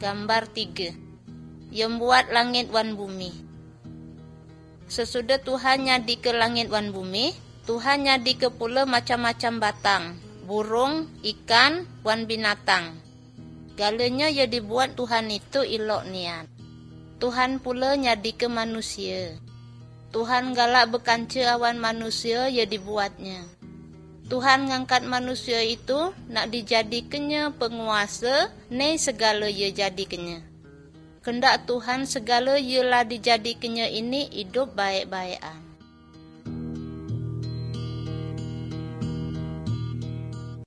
Gambar 3. Yang buat langit wan bumi. Sesudah Tuhan nyadi ke langit wan bumi, Tuhan nyadi ke pula macam-macam batang, burung, ikan, wan binatang. Galanya ya dibuat Tuhan itu elok niat. Tuhan pula nyadi ke manusia. Tuhan galak bekanca awan manusia ya dibuatnya. Tuhan ngangkat manusia itu nak dijadikannya penguasa, ne segala ya jadikannya. Kendak Tuhan segala ialah dijadikannya ini hidup baik-baikan.